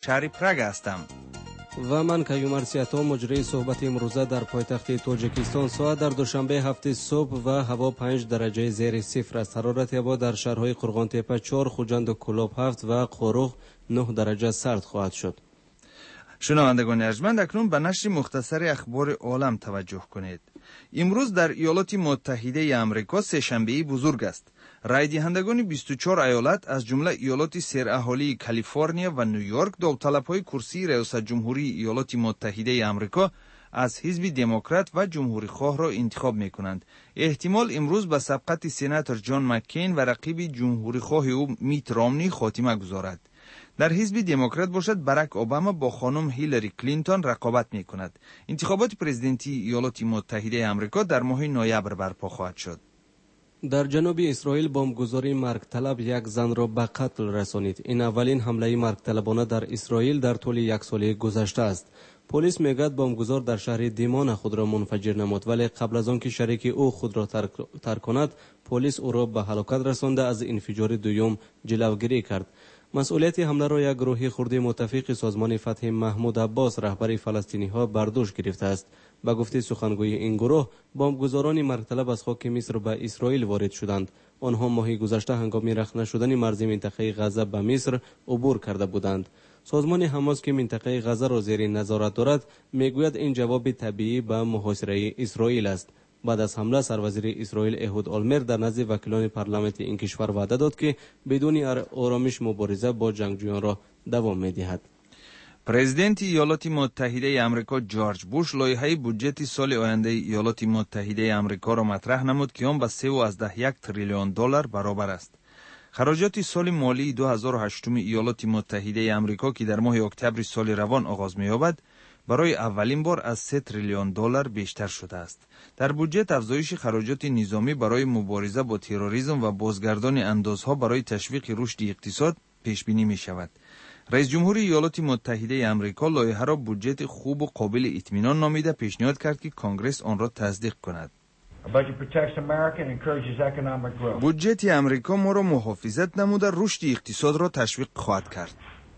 شهر پراگ هستم. و من کیومرث سیاتا مجری صحبت امروزه در پایتخت تاجیکستان. ساعت در دوشنبه هفته صبح و هوا 5 درجه زیر صفر است. حرارت هوا در شهرهای قرغان تپه 4، خوجند و کلوب 7 و قروق 9 درجه سرد خواهد شد. شنوندگان ارجمند، اکنون به نشر مختصر اخبار عالم توجه کنید. امروز در ایالات متحده آمریکا سه‌شنبه بزرگ است. رای دهندگان 24 ایالت از جمله ایالات سراحالی کالیفرنیا و نیویورک داوطلب‌های کرسی ریاست جمهوری ایالات متحده آمریکا از حزب دموکرات و جمهوری خواه را انتخاب می‌کنند. احتمال امروز به سبقت سناتور جان مکین و رقیب جمهوری خواه او میت رامنی خاتمه گذارد. در حزب دموکرات باشد براک اوباما با خانم هیلاری کلینتون رقابت می‌کند. انتخابات پرزیدنتی ایالات متحده آمریکا در ماه نوامبر برپا خواهد شد. در جنوب اسرائیل بمبگذاری مرگ طلب یک زن را به قتل رسانید. این اولین حمله مرگ طلبانه در اسرائیل در طول یک سال گذشته است. پلیس میگوید بمبگذار در شهر دیمان خود را منفجر نمود، ولی قبل از آنکه شریک او خود را ترک کند پلیس او را به هلاکت رسانده از انفجار دوم جلوگیری کرد. مسئولیت حمله را یک گروه خردی متفق سازمان فتح محمود عباس رهبر فلسطینی ها بر دوش گرفته است. با گفته سخنگوی این گروه، بمبگذاران مرگ طلب از خاک مصر به اسرائیل وارد شدند. آنها ماه گذشته هنگام رخنه شدن مرز منطقه غزه به مصر عبور کرده بودند. سازمان حماس که منطقه غزه را زیر نظارت دارد میگوید این جواب طبیعی به محاصره اسرائیل است. بعد از حمله سروزیر اسرائیل اهود آلمر در نزد وکیلان پارلمانت این کشور وعده داد که بدون آرامش مبارزه با جنگجویان را دوام می‌دهد. پرزیدنت ایالات متحده آمریکا جورج بوش لایحه بودجت سال آینده ایالات متحده آمریکا را مطرح نمود که آن به 3.1 تریلیون دلار برابر است. خراجات سال مالی 2008 ایالات متحده آمریکا که در ماه اکتبر سال روان آغاز می‌یابد برای اولین بار از 3 تریلیون دلار بیشتر شده است. در بودجت افزایش خراجات نظامی برای مبارزه با تروریسم و بازگردان اندازها برای تشویق رشد اقتصاد پیش بینی می شود. رئیس جمهور ایالات متحده آمریکا لایحه را بودجت خوب و قابل اطمینان نامیده پیشنهاد کرد که کنگره آن را تصدیق کند. بودجت آمریکا ما را محافظت نموده رشد اقتصاد را تشویق خواهد کرد.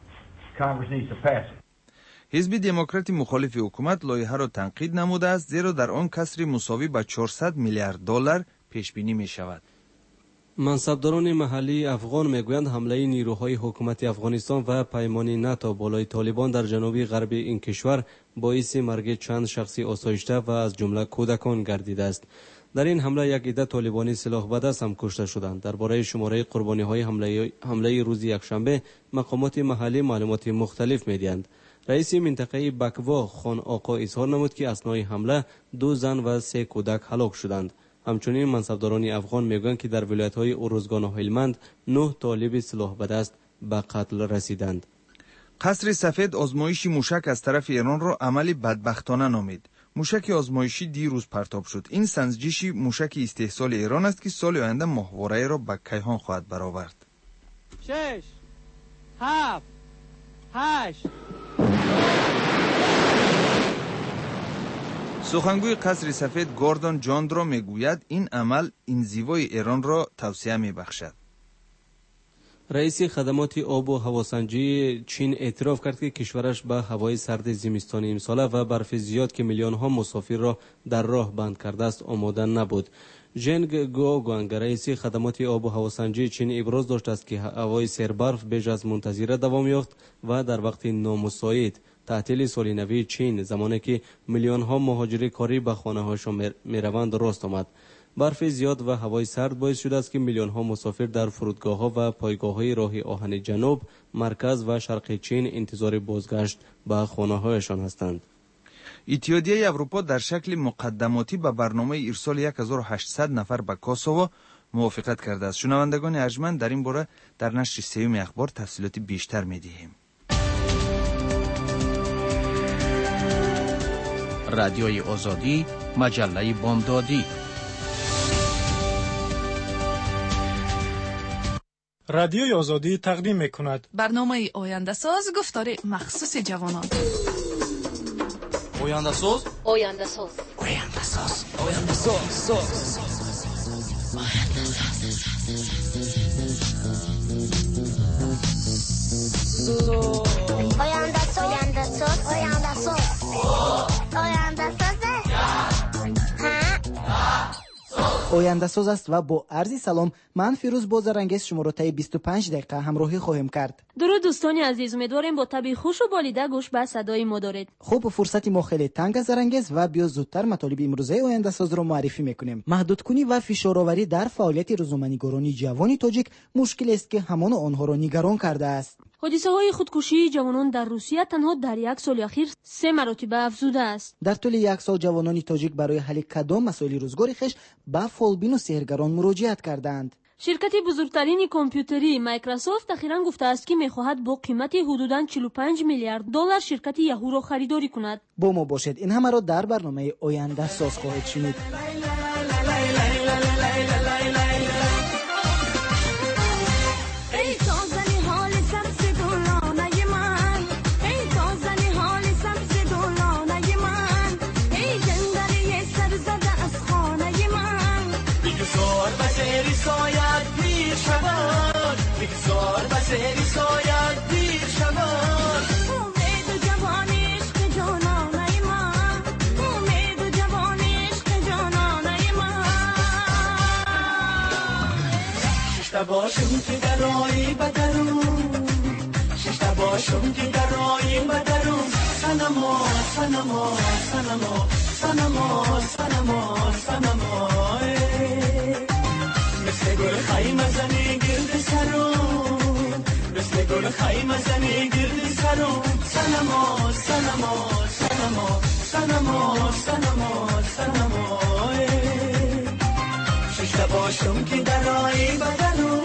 حزب دموکرات مخالف حکومت لایحه را تنقید نموده است، زیرا در آن کسری مساوی به 400 میلیارد دلار پیش بینی می شود. منصبداران محلی افغان میگویند حمله نیروهای حکومت افغانستان و پیمان ناتو بالای طالبان در جنوبی غرب این کشور باعث مرگ چند شخصی آسایشته و از جمله کودکان گردیده است. در این حمله یک عده طالبانی سلاح به دست هم کشته شدند. درباره شماره قربانی‌های حمله روز یکشنبه مقامات محلی معلومات مختلف می‌دهند. رئیس منطقه بکوا خان آقا اظهار نمود که اثنای حمله 2 زن و 3 کودک هلاک شدند. همچنین منصبداران افغان میگویند که در ولایت‌های ارزگان و هلمند 9 طالب سلاح به دست به قتل رسیدند. قصر سفید آزمایش موشک از طرف ایران را عملی بدبختانه نامید. موشک آزمایشی دیروز پرتاب شد. این سنجش موشک استحصال ایران است که سال آینده ماهواره را به کیهان خواهد برآورد. 6 7 8 سخنگوی قصر سفید گوردون جاندرو میگوید این عمل انزوای ایران را توسعه میبخشد. رئیس خدمات آب و هواسنجی چین اعتراف کرد که کشورش به هوای سرد زمستان امساله و برف زیاد که میلیون ها مسافر را در راه بند کرده است آماده نبود. ژنگ گوگوانگ رئیس خدمات آب و هواسنجی چین ابراز داشت است که هوای سربرف بیش از منتظره دوام یافت و در وقت نامساعد تعطیل سال نوی چین زمانی که میلیون ها مهاجر کاری به خانه هاشان میروند راست آمد. برف زیاد و هوای سرد باعث شده است که میلیون ها مسافر در فرودگاه ها و پایگاه های راه آهن جنوب، مرکز و شرق چین انتظار بازگشت به خانه هایشان هستند. اتحادیه اروپا در شکل مقدماتی به برنامه ارسال 1800 نفر به کوسوو موافقت کرده است. شنوندگان ارجمند، در این باره در نشر سوم اخبار تفصیلات بیشتر می‌دهیم. رادیوی آزادی، مجله بامدادی. رادیوی آزادی تقدیم می‌کند برنامه آینده ساز گفتار مخصوص جوانان. آینده ساز آینده ساز آینده ساز آینده ساز آینده آینده ساز است و با عرض سلام من فیروز بازرگانگیز شما را طی 25 دقیقه همراهی خواهیم کرد. درود دوستان عزیز، امیدواریم با طبع خوش و بالیده گوش به صدای ما دارید. خب فرصت ما خیلی تنگ است زرنگیز و بیا زودتر مطالب امروزه آینده ساز را معرفی میکنیم. محدودکنی و فشارآوری در فعالیت روزنامه‌نگاران جوان تاجیک مشکلی است که همان آنها را نگران کرده است. حادثه‌های خودکشی جوانان در روسیه تنها در یک سال اخیر 3 مرتبه افزوده است. در طول یک سال جوانان تاجیک برای حل کدام مسائل روزگار خویش به فالبین و سحرگران مراجعت کردند. شرکت بزرگترین کامپیوتری مایکروسافت اخیراً گفته است که می‌خواهد با قیمت حدوداً 45 میلیارد دلار شرکت یاهو را خریداری کند. با ما باشید، این همه را در برنامه آینده ساز خواهید شنید. باشم که در رایی بدرون ششتا باشم که در رایی بدرون سنما سنما سنما سنما سنما سنما مثل گل خیمه زنی گرد سرون مثل گل خیمه زنی گرد سرون سنما سنما سنما سنما سنما سنما ششتا باشم که در رایی بدرون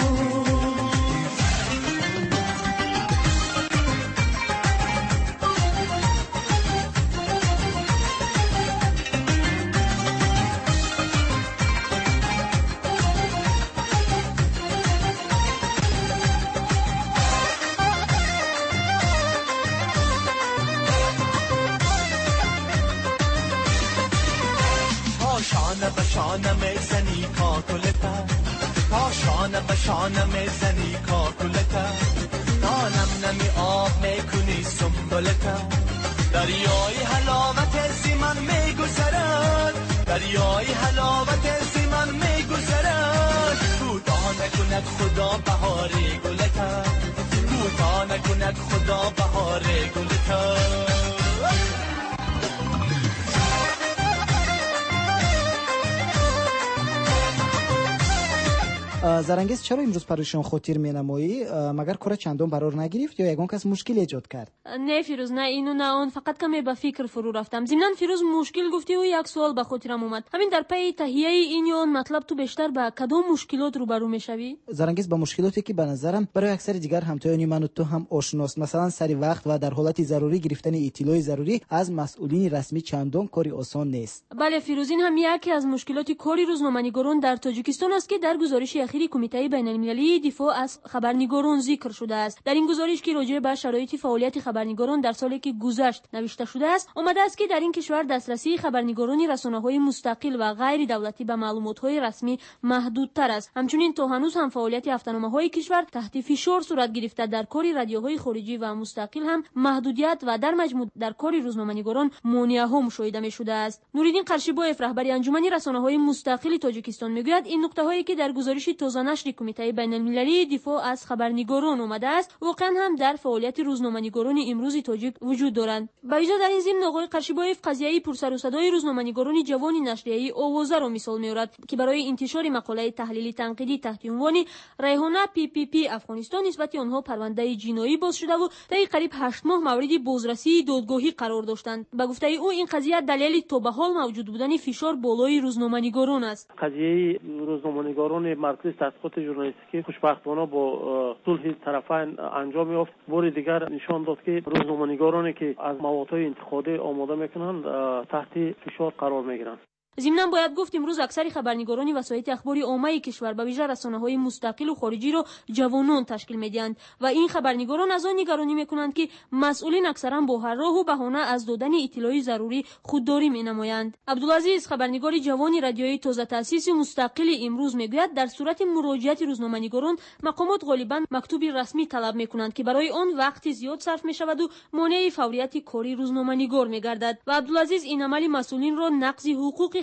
شانه میزنی کاکلتا تا شانه به شانه میزنی کاکلتا تا نم نمی آب میکنی سنبلتا دریای حلاوت زمان میگذرد دریای حلاوت زمان میگذرد کوتاه نکند خدا بهار گلتا کوتاه نکند خدا بهار گلتا زرنگیز چرا امروز پریشان خاطر مینمایی؟ مگر کار چندان برار نگرفت یا یگان کس مشکل ایجاد کرد؟ نه فیروز، نه اینو نه اون، فقط کمی به فکر فرو رفتم. ضمن فیروز مشکل گفتی و یک سوال به خاطرم اومد. همین در پی تهیه این یا اون مطلب تو بیشتر با کدام مشکلات روبرو میشوی؟ زرنگیز با مشکلاتی که به نظرم برای اکثر دیگر همتایان من و تو هم آشناست، مثلا سری وقت و در حالت ضروری گرفتن اطلاع ضروری از مسئولین رسمی چندان کاری آسان نیست. بله فیروز، این هم یکی از مشکلات کاری روزنامه‌نگاران در تاجیکستان است که در گزارش اخیری کمیته بین‌المللی دفاع از خبرنگاران ذکر شده است. در این گزارش که راجع به شرایط فعالیت خبرنگاران در سالی که گذشت نوشته شده است، آمده است که در این کشور دسترسی خبرنگاران رسانه‌های مستقل و غیر دولتی به معلومات‌های رسمی محدودتر است. همچنین تا هنوز هم فعالیت هفته‌نامه‌های کشور تحت فشار صورت گرفته. در کار رادیوهای خارجی و مستقل هم محدودیت و در مجموع در کار روزنامه‌نگاران مانع‌ها مشاهده می‌شده است. نوریدین قرشیبایف رهبر انجمن رسانه‌های مستقل تاجیکستان میگوید این نکته‌هایی که در گزارش تازه نشر کمیته بین‌المللی دفاع از خبرنگاران آمده است واقعا هم در فعالیت روزنامه‌نگاران امروز تاجیک وجود دارند. با وجود در این ضمن آقای قرشیبایف قضیه پرسر و صدای روزنامه‌نگاران جوان نشریه‌ای آوازه را مثال می‌آورد که برای انتشار مقاله تحلیلی تنقیدی تحت عنوان ریحانه PPP افغانستان نسبت آنها پرونده جنایی باز شده و طی قریب 8 ماه مورد بازرسی دادگاهی قرار داشتند. به گفته او این قضیه دلیل تا به حال موجود بودن فشار بالای روزنامه‌نگاران است. قضیه روزنامه‌نگاران مرکز تحقیقات ژورنالیستیکی خوشبختانه با صلح طرفین انجام یافت. بار دیگر نشان داد که روزنامه‌نگارانی که از موادهای انتقادی آماده میکنند تحت فشار قرار میگیرند. ضمناً باید گفت امروز اکثر خبرنگاران وسایل اخباری عامه کشور به ویژه رسانه‌های مستقل و خارجی را جوانان تشکیل می‌دهند و این خبرنگاران از آن نگرانی می‌کنند که مسئولین اکثرا با هر راه و بهانه از دادن اطلاعی ضروری خودداری می‌نمایند. عبدالعزیز خبرنگار جوان رادیوی تازه تأسیس مستقل امروز میگوید در صورت مراجعت روزنامه‌نگاران مقامات غالباً مکتوبی رسمی طلب می‌کنند که برای آن وقت زیاد صرف می‌شود و مانع فوریت کاری روزنامه‌نگار می‌گردد و عبدالعزیز این عمل مسئولین را نقض حقوق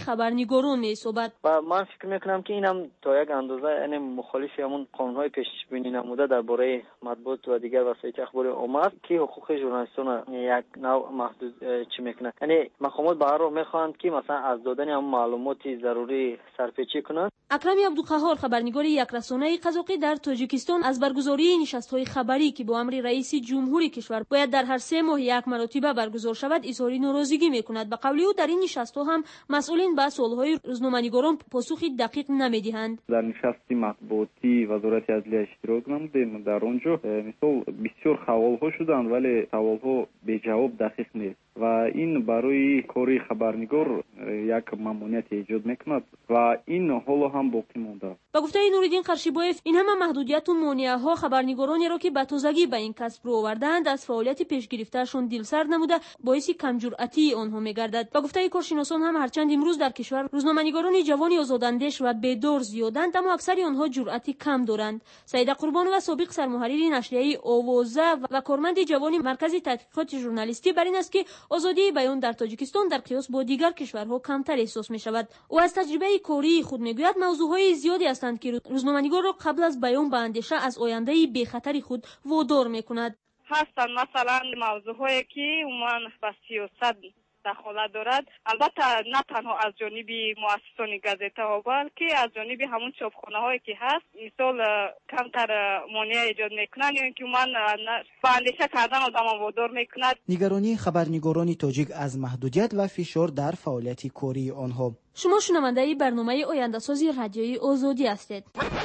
خبرنگاران می‌سازد. و من فکر میکنم که اینم تا یک اندازه یعنی مخالف همون قانون‌های پیش بینی نموده درباره مطبوعات و دیگر وسایل اخباری آمد که حقوق ژورنالیستان یک نوع محدود چی میکنه. یعنی مقامات به هر راه میخواهند که مثلا از دادن هم معلومات ضروری سرپیچی کنند. اکرم عبدالقهار خبرنگار یک رسانه قزاقی در تاجیکستان از برگزاری نشست‌های خبری که با امر رئیس جمهوری کشور باید در هر 3 ماه یک مرتبه برگزار شود اظهار ناراضگی میکند. به قول او در این نشست‌ها هم مسئولین به سوال‌های روزنامه‌نگاران پاسخی دقیق نمیدهند. در نشست مطبوعاتی وزارت عدلیه اشتراک نمودیم. در آنجا مثلا بسیار سوال‌ها شدند ولی سوال‌ها به جواب دقیق نیست و این برای کاری خبرنگار یک ممنوعیت ایجاد میکند و این حالا هم باقی مونده. با گفته نوریدین قرشیبایف این همه محدودیت و مانع‌ها خبرنگارانی را که به تازگی به این کسب رو آوردند از فعالیت پیش گرفتهشون دلسرد نموده باعث کمجرأتی آنها میگردد. با گفته کارشناسان هم هرچند امروز در کشور روزنامه‌نگاران جوان آزاداندیش و بیدار زیادند اما اکثر آنها جرأتی کم دارند. سعیده قربان و سابق سرمحرر نشریه آوازه و کارمند جوان مرکز تحقیقات ژورنالیستی بر این است که آزادی بیان در تاجیکستان در قیاس با دیگر کشورها کمتر احساس می شود. او از تجربه کاری خود میگوید موضوعهای زیادی هستند که روزنامه‌نگار را قبل از بیان به اندیشه از آینده بی خطر خود وادار میکند. هستند مثلا موضوعهایی که عموما به سیاست دخالت دارد، البته نه تنها از جانب مؤسسان گازیته ها بلکه از جانب همون چاپخانه هایی که هست مثال کمتر مانع ایجاد میکنند یا اینکه من به اندیشه کردن آدم وادار میکند. نگرانی خبرنگاران تاجیک از محدودیت و فشار در فعالیت کاری آنها. شما شنونده برنامه آینده سازی رادیوی آزادی هستید.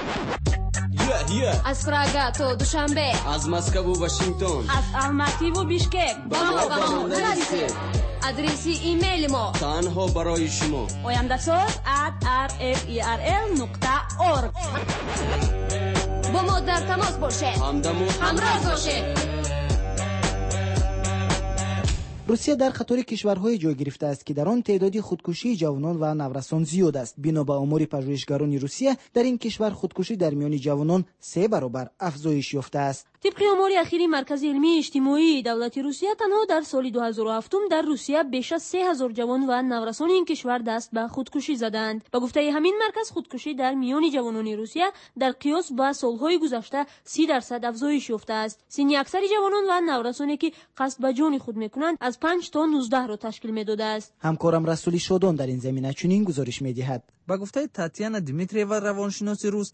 از پراگ تا دوشنبه، از مسکو و واشنگتن، از الماتی و بیشکک با ما رسید. آدرس ایمیل ما تنها برای شما oyandasaz@rferl.org. با ما در تماس باشید، همراه باشید. روسیه در خطر کشورهای جای گرفته است که در آن تعدادی خودکشی جوانان و نورسان زیاد است. بنا به آمار پژوهشگران روسیه در این کشور خودکشی در میان جوانان 3 برابر افزایش یافته است. طبق آمار اخیری مرکز علمی اجتماعی دولت روسیه تنها در سال 2007 در روسیه بیش از 3000 جوان و نورسان این کشور دست به خودکشی زدند. با گفته همین مرکز خودکشی در میان جوانان روسیه در قیاس با سالهای گذشته 30% افزایش یافته است. سن اکثر جوانان و نورسانی که قصد به جان خود میکنند از 5 تا 19 را تشکیل میداده است. همکارم رسولی شادان در این زمینه چنین گزارش میدهد. با گفته تاتیانا دیمیتریوا روانشناس روس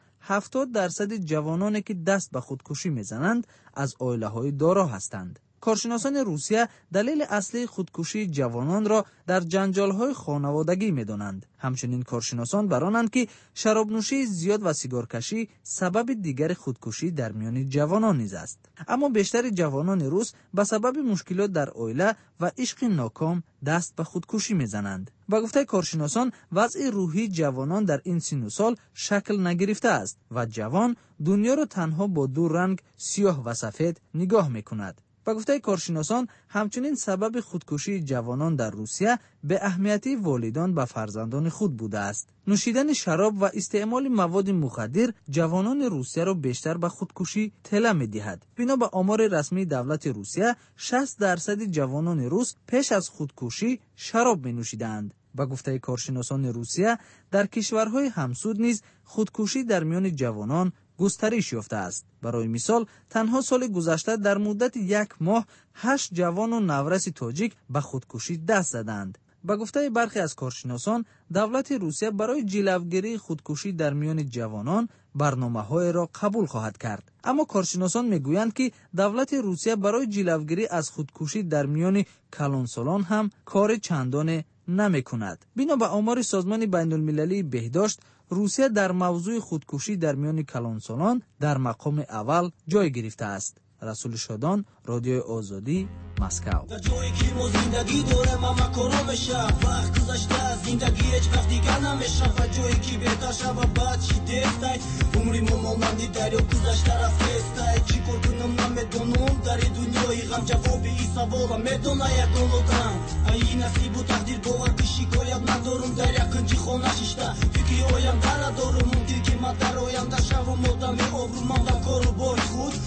70% جوانانی که دست به خودکشی میزنند از عائله‌های دارا هستند. کارشناسان روسیه دلیل اصلی خودکشی جوانان را در جنجال‌های خانوادگی می‌دانند. همچنین کارشناسان برانند که شرابنوشی زیاد و سیگارکشی سبب دیگر خودکشی در میان جوانان نیز است. اما بیشتر جوانان روس به سبب مشکلات در عائله و عشق ناکام دست به خودکشی می‌زنند. با گفته کارشناسان وضع روحی جوانان در این سن و سال شکل نگرفته است و جوان دنیا را تنها با 2 رنگ سیاه و سفید نگاه می‌کند. با گفته کارشناسان همچنین سبب خودکشی جوانان در روسیه به اهمیتی والدان به فرزندان خود بوده است. نوشیدن شراب و استعمال مواد مخدر جوانان روسیه را بیشتر به خودکشی تله می‌دهد. بنا به آمار رسمی دولت روسیه 60% جوانان روس پیش از خودکشی شراب می‌نوشیدند. با گفته کارشناسان روسیه در کشورهای همسود نیز خودکشی در میان جوانان گسترش یافته است. برای مثال تنها سال گذشته در مدت 1 ماه 8 جوان و نورس تاجیک به خودکشی دست زدند. با گفته برخی از کارشناسان دولت روسیه برای جلوگیری خودکشی در میان جوانان برنامه‌های را قبول خواهد کرد. اما کارشناسان میگویند که دولت روسیه برای جلوگیری از خودکشی در میان کلانسالان هم کار چندانی نمی‌کند. بنا به آمار سازمان بین‌المللی بهداشت روسیه در موضوع خودکشی در میان کلانسالان در مقام اول جای گرفته است. رسول شادان، رادیو آزادی، مسکو. جایی که ما زندگی داره ما مکارا بشه وقت گذشته زندگی هیچ وقت دیگر نمیشه و جایی که بهتر شوه بعد چی دستای عمری ما مانندی دریا گذشته رفتای چی کار کنم نمیدونم در دنیای غم جواب این سوالا میدونه یک دولتم ای نصیب و تقدیر باور که شکایت ندارم در یک کنجی خانه شیشته فکری آینده ندارم ممکن که من در آینده شوم آدمی آبرومند و کارو بای خود روزی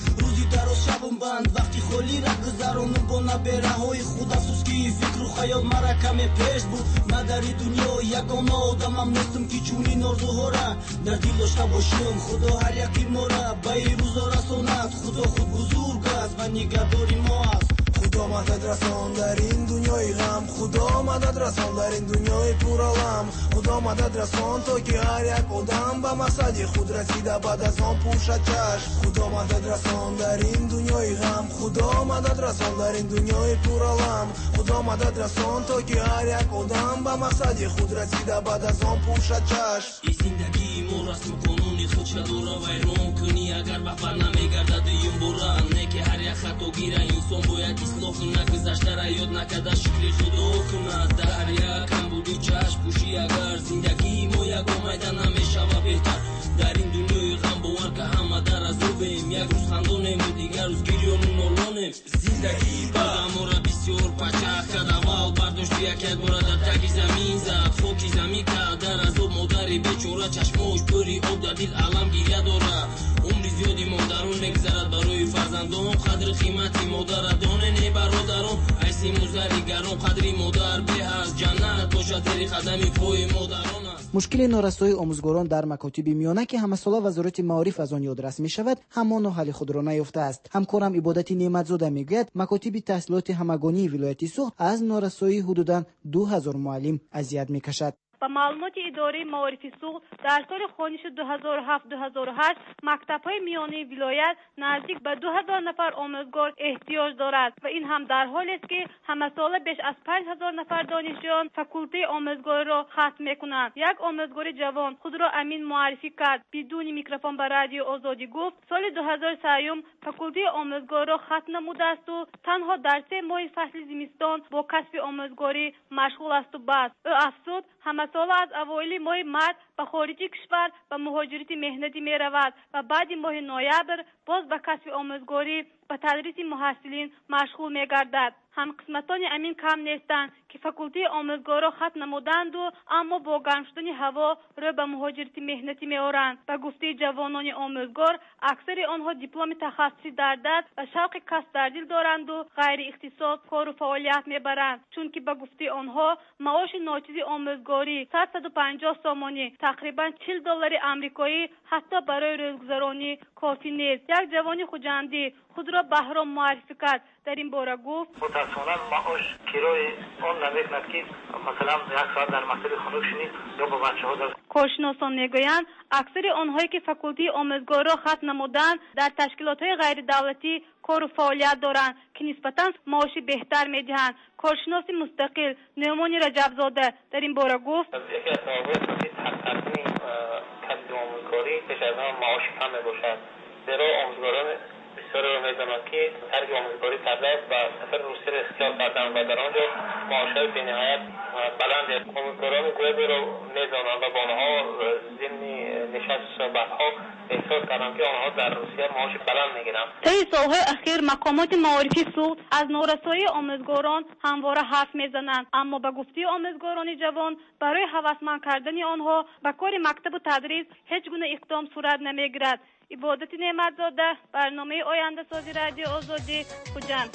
дароз шабум банд вақти холӣ ра гузаронум бо набераҳои худ афсӯс ки фикру хаёл мара каме пеш буд ман дари дунё ягона одамам нестум ки чунин орзуҳора дар дил дошта бошум худо ҳар яки мора ба ин рӯзо расонад худо худ бузург аст ва нигоҳдори мо аст худо мадад расон дар ин дунёи ғам худо мадад расон дар ин дунёи пуралам худо мадад расон то ки ҳар як одам ба мақсади худ расида баъд аз он пӯшад чашм худо мадад расон дар ин дунёи ғам худо мадад расон дар ин дунёи пуралам худо мадад расон то ки ҳар як одам ба мақсади худ расида баъд аз он пӯшад чашм ин зиндагии мо расму қонуни худша дора вайрон кунӣ агар бахбар намегардад юм бора не ки ҳар як хатогира инсон бояд ислоҳ кунад гузаштара ёд накарда шукри худо кунад дар як камбуду чашм пӯшӣ агар зиндагии мо ягон майда намешава беҳтар дар ин дунёи ғам бовар ка ҳама дар азобем як рӯз хандонему дигар рӯз гирёну нолонем зиндагии бадамора бисёр пачах кард аввал бардошту як бора дар таги замин зад хоки замин кард дар азоб модари бечора чашмош пӯри об дар дил алам гирья дора умри зиёди модарон мегзарад барои фарзандон қадри қимати модара донене бародарон айси музари гарон қадри модар беҳаст ҷаннат бошад зери қадами пои модарон аст мушкили норасоии омӯзгорон дар макотиби миёна ки ҳамасола вазорати маориф аз он ёдрас мешавад ҳамон ҳалли худро наёфтааст. ҳамкорам ибодати неъматзода мегӯяд макотиби таҳсилоти ҳамагонии вилояти суғд аз норасоии ҳудудан 2000 муаллим азият мекашад. ба маълумоти идораи маорифи суғд дар соли хониши 2007-2008 мактабҳои миёнаи вилоят наздик ба 2000 нафар омӯзгор эҳтиёҷ дорад ва ин ҳам дар ҳолест ки ҳамасола беш аз 5000 нафар донишҷӯён факултаи омӯзгориро хатм мекунанд. як омӯзгори ҷавон худро амин муаррифӣ кард бидуни микрофон ба радиои озодӣ гуфт соли 2003 факултаи омӯзгориро хатм намудаасту танҳо дар 3 моҳи фасли зимистон бо касби омӯзгорӣ машғул асту бас. ӯ афзуд ҳамасола аз авоили моҳи март ба хориҷи кишвар ба муҳоҷирати меҳнатӣ меравад ва баъди моҳи ноябр боз ба касби омӯзгорӣ ба тадриси муҳассилин машғул мегардад. ҳамқисматони амин кам нестанд ки факултаи омӯзгорро хатм намуданду аммо бо гарм шудани ҳаво рӯ ба муҳоҷирати меҳнатӣ меоранд. ба гуфтаи ҷавонони омӯзгор аксари онҳо дипломи тахассусӣ дар даст ва шавқи касб дар дил доранду ғайри ихтисос кору фаъолият мебаранд, чунки ба гуфтаи онҳо маоши ночизи омӯзгорӣ 150 сомонӣ тақрибан $40 амрикоӣ ҳатто барои рӯзгузаронӣ кофӣ нест. як ҷавони хуҷандӣ худро Баҳром муаррифӣ кард. дар ин бора гуфт мутаассифона маош кирои он намекунад ки масалан як соат дар мактаби хунук шунид ё ба бачаҳо дар коршиносон мегӯянд аксари онҳое ки факултаи омӯзгориро хатм намуданд дар ташкилотҳои ғайридавлатӣ кору фаъолият доранд ки нисбатан маоши беҳтар медиҳанд. коршиноси мустақил Нӯмони Раҷабзода дар ин бора гуфт яке аз сабабҳои тарсини касби омӯзгорӣ пеш аз ҳама маоши кам мебошад, зеро омӯзгорон бисёреро медонанд ки тарги омӯзгорӣ кардааст ва сафари русияро ихтиёр карданд ва дар он ҷо маошҳои бениҳоят баланде омӯзгорони гӯяберо медонанд ва ба онҳо зимни нишасту суҳбатҳо эҳсос карданд ки онҳо дар русия маоши баланд мегиранд. таи солҳои ахир мақомоти маорифи суғд аз норасоии омӯзгорон ҳамвора ҳарф мезананд, аммо ба гуфтаи омӯзгорони ҷавон барои ҳавасманд кардани онҳо ба кори мактабу тадрис ҳеҷ гуна иқдом сурат намегирад. ибодати неъматзода, барномаи ояндасози радио озодӣ, Хуҷанд.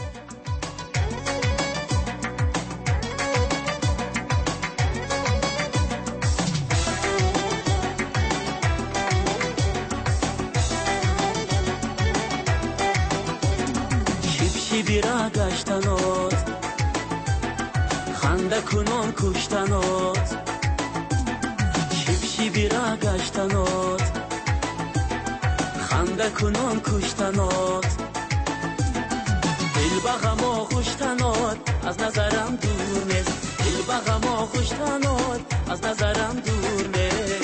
шибшибира гаштанот ханда кунон куштанот шибшибира гаштанот ханда кунон куштанот дил ба ғамо хуштанот аз назарам дур нест дил ба ғамо хуштанот аз назарам дур нест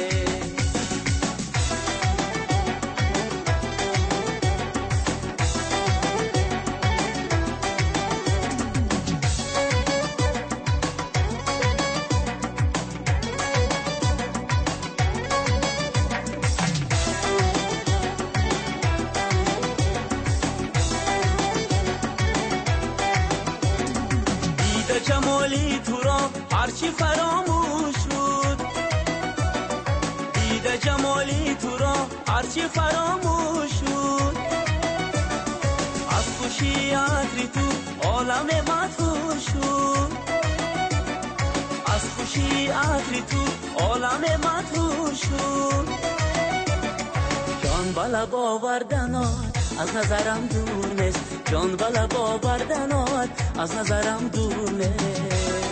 جمالی تو را هرچی فراموش بود دیده جمالی تو را هرچی فراموش بود عالم مدهور شد، از خوشی عطر تو عالم مدهور شد. جان بالا باوردنات از نظرم دور نیست، جان بالا باوردنات از نظرم دور نیست.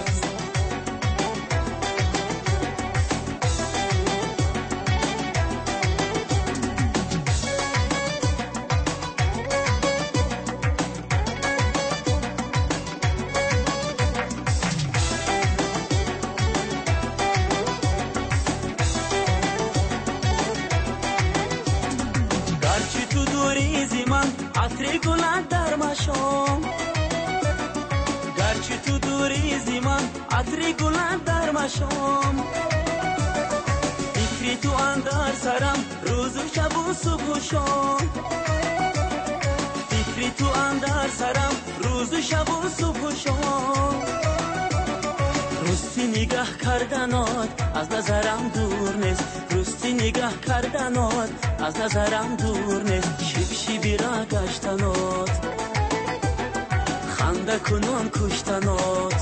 عطر گلت در مشام، گرچه تو دوری زی من عطر گلت در مشام. فکری تو اندر سرم روز و شب و صبح و شام، فکری تو اندر سرم روز و شب و صبح و شام. راستی نگاه کردنات از نظرم دور نیست، راستی نگاه کردنات از نظرم دور نیست. شیب شیبی را گشتنات خنده کنان کشتنات،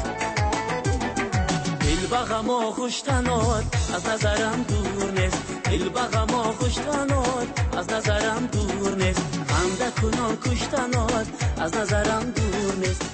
دل بغما خوشتنات از نظرم دور نیست، دل بغما خوشتنات از نظرم دور نیست. خنده کنان کشتنات از نظرم دور نیست.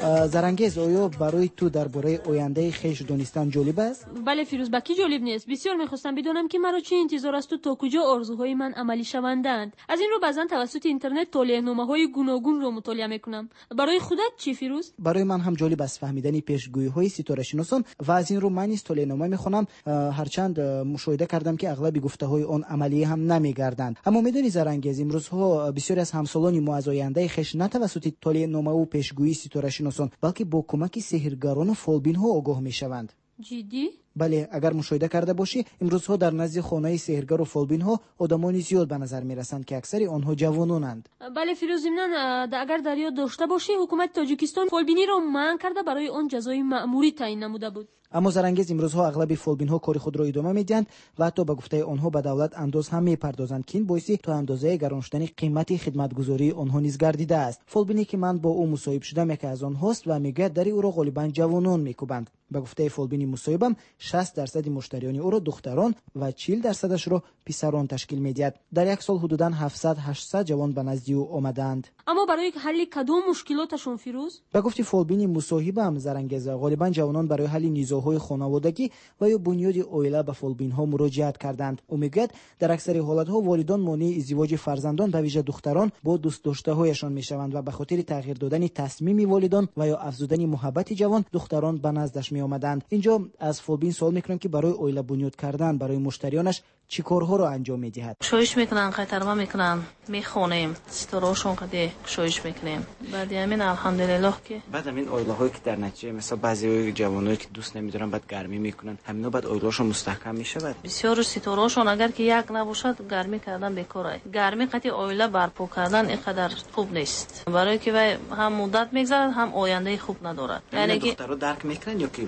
زرنگیز آیا برای تو درباره آینده خویش دانستن جالب است؟ بله فیروز، بکی جالب نیست. بسیار میخواستم بدونم که مرا چه انتظار است و تا کجا آرزوهای من عملی شوندند. از این رو بعضا توسط اینترنت تولیه‌نامه‌های گوناگون رو مطالعه میکنم. برای خودت چی فیروز؟ برای من هم جالب است فهمیدن پیشگویی‌های ستاره شناسان و از این رو من نیز تولیه‌نامه میخونم، هرچند مشاهده کردم که اغلب گفته‌های آن عملی هم نمیگردند. اما میدونی زرنگیز، امروزها بسیاری از همسالان ما از آینده خویش نه توسط تولیه‌نامه و پیشگویی ستاره شناسان بلکه با کمک سحرگران و فالبین‌ها آگاه میشوند. جدی؟ بله، اگر مشاهده کرده باشی امروزها در نزد خانه سحرگر و فالبین‌ها آدمانی زیاد به نظر میرسند که اکثر آنها جوانانند. بله فیروز، ضمناً اگر در یاد داشته باشی حکومت تاجیکستان فالبینی را منع کرده، برای آن جزای مأموری تعیین نموده بود. اما زرنگیز امروزها اغلب فالبین‌ها کار خود را ادامه میدهند و حتی به گفته آنها به دولت انداز هم میپردازند که این باعث تا اندازه گران شدن قیمت خدمتگزاری آنها نیز گردیده است. فالبینی که من با او مصاحبه شدم یکی از آنهاست و میگوید در او را غالبا جوانان میکوبند. به گفته فالبینی مصاحبم 60% مشتریان او را دختران و 40% را پسران تشکیل میدهد. در یک سال حدوداً 700-800 جوان به نزد او آمدند. اما برای حل کدام مشکلاتشون فیروز؟ به گفته فالبینی مصاحبم زرنگیز، غالبا جوانان برای حل نیزاهای خانوادگی و یا بنیاد عائله به فالبین‌ها مراجعت کردند. او میگوید در اکثر حالت‌ها والدان مانع ازدواج فرزندان به ویژه دختران با دوست داشته‌هایشان میشوند و به خاطر تغییر دادن تصمیم والدان و یا افزودن محبت جوان دختران به نزدش می آمدند. اینجا از فالبین سوال میکنم که برای عائله بنیاد کردن برای مشتریانش چی کارها رو انجام میدهد؟ شویش میکنن، قطرما میکنن، میخونیم، ستارهاشون قدی شویش میکنیم. بعد همین الحمدلله که بعد همین عائله هایی که در نتیجه مثلا بعضی جوانایی که دوست نمیدارن بعد گرمی میکنن، همینا بعد عائله‌شون مستحکم میشه. بسیار ستارهاشون اگر که یک نباشد گرمی کردن بیکاره. گرمی قطعی عائله برپا کردن اینقدر خوب نیست، برای که هم مدت میگذرد هم آینده خوب ندارد. یعنی که دخترها درک میکنن یا که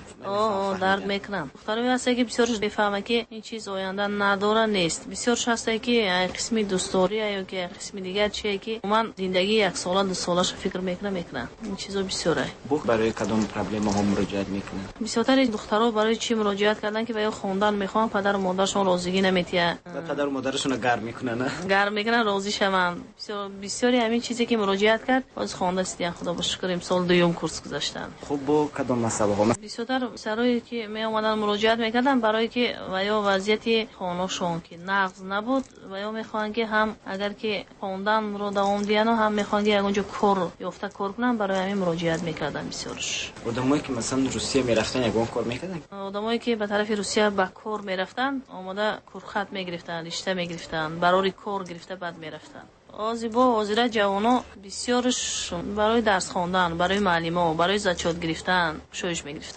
درک میکنن. دخترها هستن که بسیار بفهمن که این چیز آینده نداره نیست. بسیار هستن که قسمی دوستاری یا که قسمی دیگر چیه که من زندگی یک سال دو سالش فکر میکنن. این چیزا بسیاره. برای کدام پرابلم ها مراجعت میکنن؟ بسیار دخترها برای چی مراجعت کردن که برای خواندن میخوان، پدر و مادرشون راضی نمیتیه. پدر و مادرشون گرم میکنن. گرم میکنن، راضی شون. بسیاری همین چیزی که مراجعت کرد از خوانده استیان خدا با شکر امسال دوم کورس گذاشتن. خب با کدام مسئله ها؟ بسیار سرایی که می اومدن مراجعت میکردن برای که و یا وضعیت خانه‌شون که نقض نبود و یا میخوان که هم اگر که خوندن رو دوام دیدن و هم میخوان که اونجا کار یافته کار کنن، برای همین مراجعت میکردن. بسیارش آدمایی که مثلا روسیه میرفتن یگان کار میکردن، آدمایی که به طرف روسیه به کار میرفتن، آماده کارخط میگرفتن، رشته میگرفتن، برای کار گرفته بعد میرفتن. آزیبا آزیره جوانا بسیارش برای درس خواندن، برای معلم ها، برای زچات گرفتن شویش میگرفتن.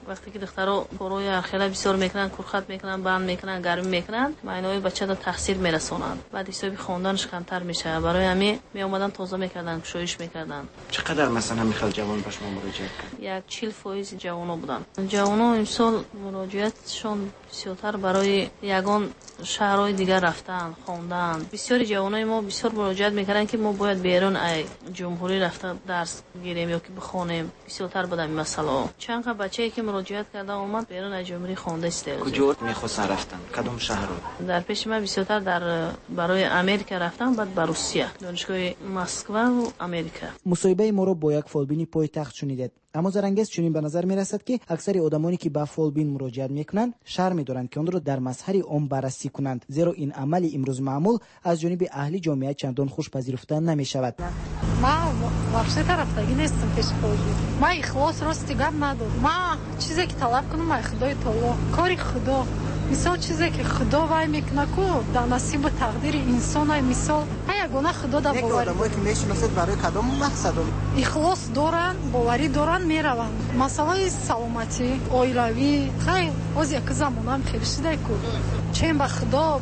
وقتی که دخترها کارهای اخیرا بسیار میکنن، کورخط میکنن، بند میکنن، گرمی میکنن، معنای بچه را تاثیر میرسونند. بعد حسابی خواندنش کمتر میشه. برای همین می اومدن تازه میکردن، شویش میکردن. چقدر مثلا میخواد جوان به شما مراجعت کنه؟ 40% جوانا بودن. جوانا امسال مراجعتشون بسیارتر برای یگان شهرهای دیگر رفتن، خواندن. بسیاری جوانای ما بسیار مراجعت میکردن که ما باید بیرون ای جمهوری رفته درس گیریم یا که بخونیم. بسیارتر بودن این مسئله. چند تا بچه‌ای که مراجعت کرده اومد بیرون ای جمهوری خوانده است. کجا میخواستن رفتن؟ کدوم شهر رو؟ در پیش من بسیارتر در برای امریکا رفتم، بعد بر روسیه، دانشگاه مسکو و امریکا. مصاحبه ما رو با یک فالبینی پایتخت شنیدید. اما زرنگیز چنین به نظر می رسد که اکثر آدمانی که به فالبین مراجعت میکنند شرم دارند که آن را در مظهر عام بررسی کنند، زیرا این عمل امروز معمول از جانب اهل جامعه چندان خوش پذیرفته نمی شود. ما вообще طرفداری نیستم پیش فالبین. ما اخلاص راستی گپ ندارم. ما چیزی که طلب کنم ما خدای تعالی، کاری خدا. مثال چیزی که خدا وای میکنه کو در نصیب و تقدیر انسان های مثال یگانه خدا در باور آدمایی که میشناسید برای کدام مقصد اخلاص دارن، باوری دارن میرون. مسئله سلامتی اویلاوی خیلی از یک زمان هم خیلی شده کو چون به خدا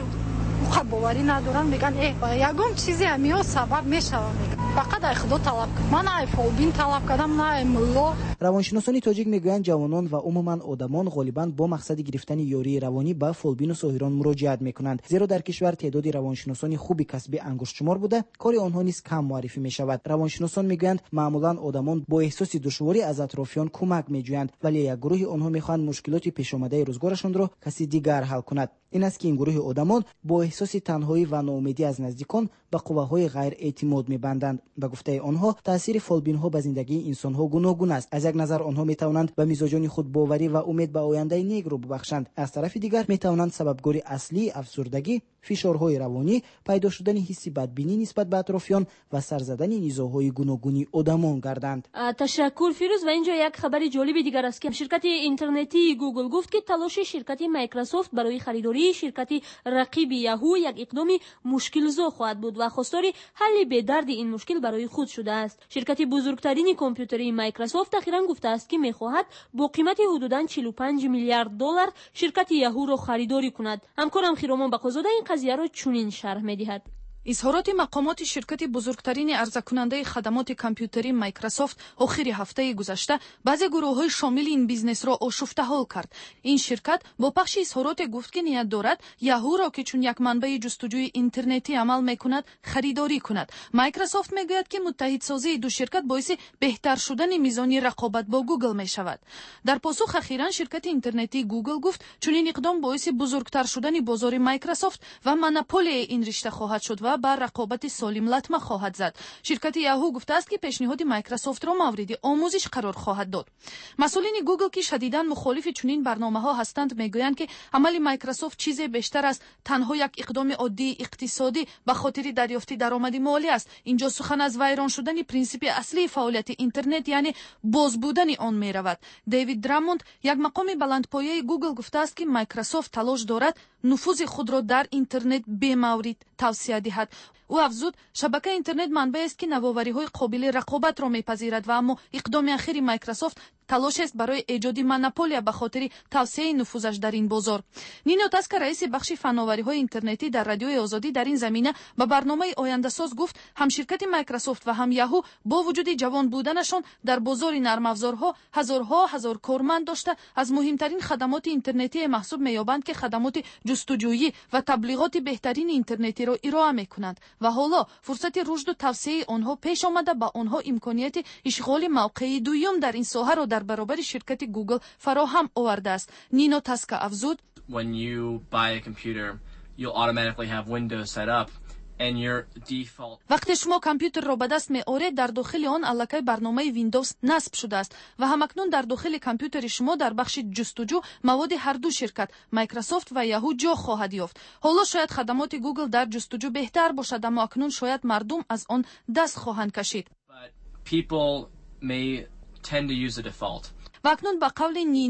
باوری ندارن میگن یگان چیزی همیا سبب میشوه. فقط خدا طلب کنم. من نه فالبین طلب کردم نه ملا. روانشناسان تاجیک میگویند جوانان و عموما آدمان غالبا با مقصد گرفتن یاری روانی به فالبین و ساحران مراجعت میکنند، زیرا در کشور تعدادی روانشناسان خوبی کسب انگشت شمار بوده کاری آنها نیز کم معرفی میشود. روانشناسان میگویند معمولا آدمان با احساس دشواری از اطرافیان کمک میجویند، ولی یک گروه آنها میخواهند مشکلات پیش آمده روزگارشان را کسی دیگر حل کند. این است که این گروه آدمان با احساس تنهایی و ناامیدی از نزدیکان به قواهای غیر اعتماد میبندند. به گفته آنها تاثیر فالبین ها به زندگی انسان ها گوناگون است. از یک نظر آنها میتوانند به مزاجان خود باوری و امید به آینده نیک رو ببخشند، از طرف دیگر میتوانند سببگار اصلی افسردگی، فشارهای روانی، پیدا شدن حسی بدبینی نسبت به اطرافیان و سرزدن نیزاهای گوناگونی آدمان گردند. تشکر فیروز. و اینجا یک خبر جالب دیگر است که شرکت اینترنتی گوگل گفت که تلاش شرکت مایکروسافت برای خریداری شرکت رقیب یاهو یک اقدام مشکل‌زا خواهد بود و خواستار حل به درد این مشکل برای خود شده است. شرکت بزرگترین کامپیوتری مایکروسافت اخیراً گفته است که می‌خواهد با قیمت حدوداً 45 میلیارد دلار شرکت یاهو را خریداری کند. همکارم خیرامان بقازاده این قضیه را چنین شرح می‌دهد. اظهارات مقامات شرکت بزرگترین عرضه‌کننده خدمات کامپیوتری مایکروسافت آخر هفته گذشته بعضی گروه‌های شامل این بیزنس را آشفته حال کرد. این شرکت با پخش اظهارات گفت که نیت دارد یاهو را که چون یک منبع جستجوی اینترنتی عمل می‌کند خریداری کند. مایکروسافت میگوید که متحدسازی دو شرکت باعث بهتر شدن میزان رقابت با گوگل می‌شود. در پاسخ اخیراً شرکت اینترنتی گوگل گفت چون این اقدام باعث بزرگتر شدن بازار مایکروسافت و مونوپولی این رشته خواهد شد و بر رقابت سالم لطمه خواهد زد. شرکت یاهو گفته است که پیشنهاد مایکروسافت را مورد آموزش قرار خواهد داد. مسئولین گوگل که شدیداً مخالف چنین برنامه‌ها هستند میگویند که عمل مایکروسافت چیزی بیشتر از تنها یک اقدام عادی اقتصادی به خاطر دریافت درآمد مالی است. اینجا سخن از ویران شدن پرینسیپ اصلی فعالیت اینترنت یعنی باز بودن آن میرود. دیوید دراموند یک مقام بلندپایه گوگل گفته است که مایکروسافت تلاش دارد نفوذ خود را در اینترنت به مورد توسعه دهد. او افزود شبکه اینترنت منبع است که نوآوری‌های قابل رقابت را می‌پذیرد و اما اقدام اخیر مایکروسافت تلاش است برای ایجاد مونوپولی به خاطر توسعه نفوذش در این بازار. نینو تاسکا رئیس بخش فناوری‌های اینترنتی در رادیوی آزادی در این زمینه به برنامه آینده ساز گفت هم شرکت مایکروسافت و هم یاهو با وجود جوان بودنشان در بازار نرم افزارها هزار کارمند داشته از مهمترین خدمات اینترنتی محسوب می‌یابند که خدمات جستجویی و تبلیغات بهترین اینترنتی را ارائه می‌کنند و حالا فرصت رشد و توسعه آنها پیش آمده با آنها امکانیت اشغال موقع دوم در این ساحه را در برابر شرکت گوگل فراهم آورده است. نینو تاسکا افزود When you buy a computer, you'll automatically have Windows set up and your default وقتی شما کامپیوتر را به دست می‌آورید در داخل آن الکی برنامه ویندوز نصب شده است و همکنون در داخل کامپیوتر شما در بخش جستجو مواد هر دو شرکت مایکروسافت و یاهو جا خواهد یافت. حالا شاید خدمات گوگل در جستجو بهتر باشد اما اکنون شاید مردم از آن دست خواهند کشید. people may tend to use the default. و اکنون به قول نینو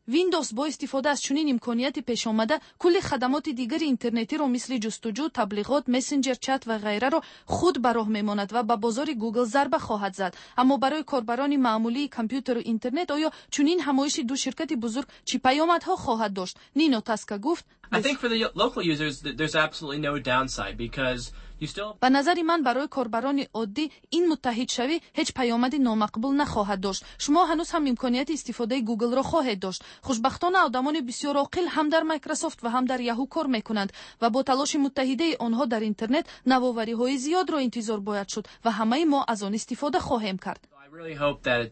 Windows бо истифода аз чунин имконияти пешомада кулли хадамоти дигари интернетиро мисли ҷустуҷӯ, таблиғот, мессенҷер, чат ва ғайраро худ ба роҳ мемонад ва ба бозори Google зарба хоҳад зад. Аммо барои корбарони маъмулии компютеру интернет оё чунин ҳамоиши ду ширкати бузург чӣ паёмадҳо хоҳад дошт? Нино Таска гуфт: I think for the local users there's absolutely no downside because ба назари ман барои корбарони оддӣ ин муттаҳидшавӣ ҳеҷ паёмади номақбул нахоҳад дошт. Шумо ҳанӯз ҳам имконияти истифодаи Google-ро хоҳед дошт. Хушбахтона одамони бисёр оқил ҳам дар Microsoft ва ҳам дар Yahoo кор мекунанд ва бо талоши муттаҳидаи онҳо дар интернет навовариҳои зиёдро интизор бояд шуд ва ҳамаи мо аз он истифода хоҳем кард.